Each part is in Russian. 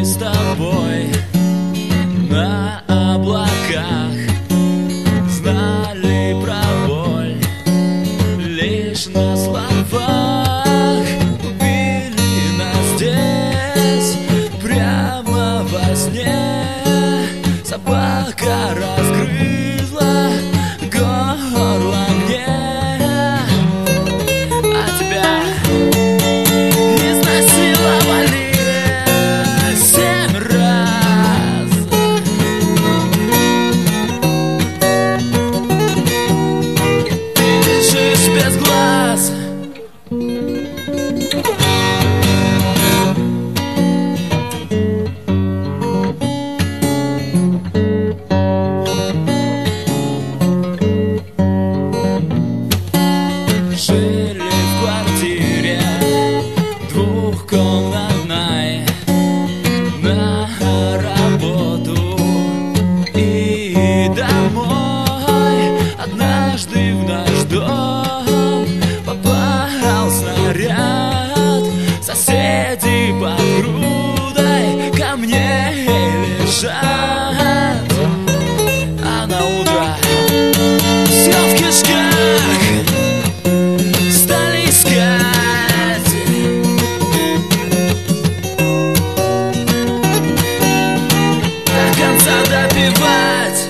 с тобой на облаках, знали про боль лишь на словах. Убили нас здесь прямо во сне, собака разгрызла горло мне, а тебя изнасиловали 7 раз. Ты лежишь без глаз. Жили в квартире двухкомнатной, на работу и домой. Однажды в наш дом попал снаряд. Соседи под грудой камней лежат, а на утро все в кишках. Стали искать до конца, допивать.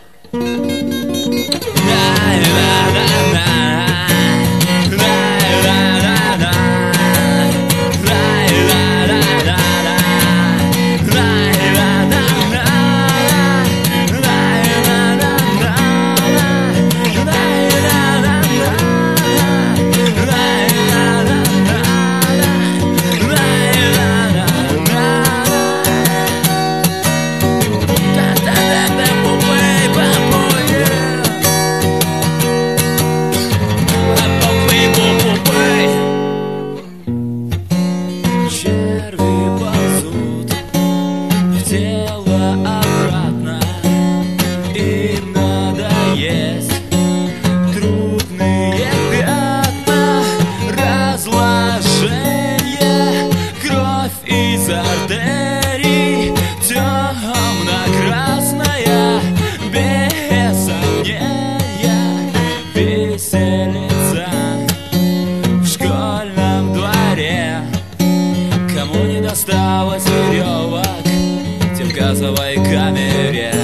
Черви ползут в тело обратно, им надо есть трупные пятна, разложение, кровь из артерий, темно-красная, без сомнения, виселица в школьном дворе. Кому не досталось веревок, тем в газовой камере.